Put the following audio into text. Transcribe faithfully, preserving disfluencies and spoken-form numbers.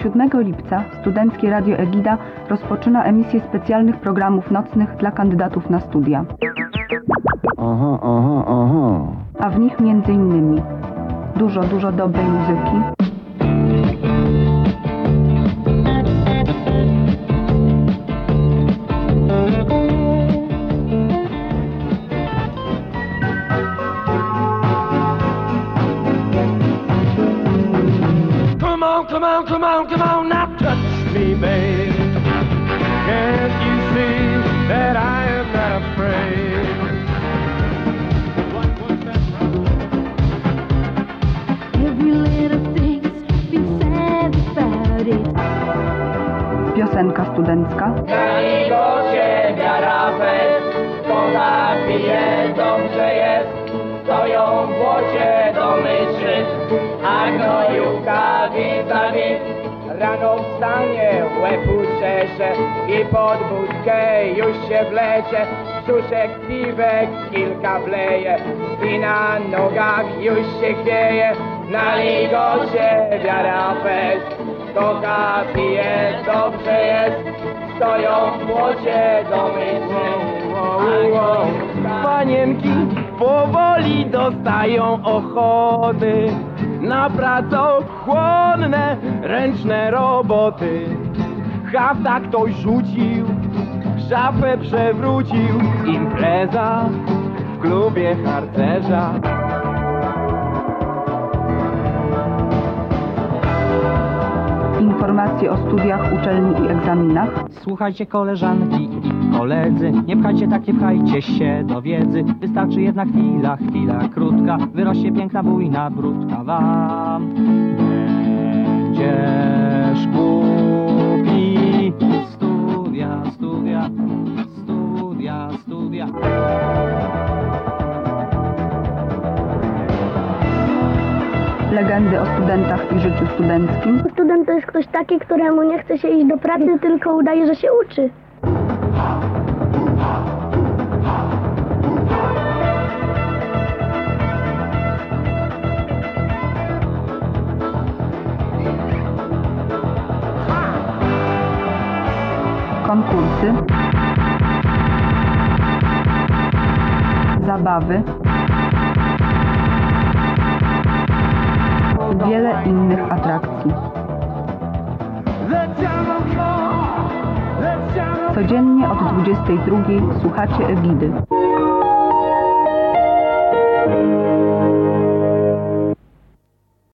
siódmego lipca Studenckie Radio Egida rozpoczyna emisję specjalnych programów nocnych dla kandydatów na studia. Aha, aha, aha. A w nich między innymi dużo, dużo dobrej muzyki, Come on, come on, come on, now touch me, babe. Can't you see that I am not afraid? What was that Every little thing's been said about it. piosenka studencka, Na niego się wiara fest, kto napije, dobrze jest. Stoją w błocie do myszy, a gnojówka vis-a-vis. Rano wstanie, łeb uczesze i pod budkę już się wlecze. Brzuszek piwek kilka wleje i na nogach już się chwieje. Na ligocie wiara fest, kto pije, dobrze jest. Stoją w błocie do myszy, a gnojówka... Panienki powoli dostają ochoty na pracochłonne, ręczne roboty. Hafta ktoś rzucił, szafę przewrócił, impreza w klubie harcerza. informacje o studiach, uczelni i egzaminach, Słuchajcie koleżanki i koledzy, nie pchajcie tak, nie pchajcie się do wiedzy. Wystarczy jedna chwila, chwila krótka, wyrośnie piękna, bujna bródka wam. Będziesz głupi. Studia, studia, studia, studia. legendy o studentach i życiu studenckim, Student to jest ktoś taki, któremu nie chce się iść do pracy, tylko udaje, że się uczy. konkursy, zabawy, wiele innych atrakcji. Codziennie od dwudziestej drugiej słuchacie Egidy.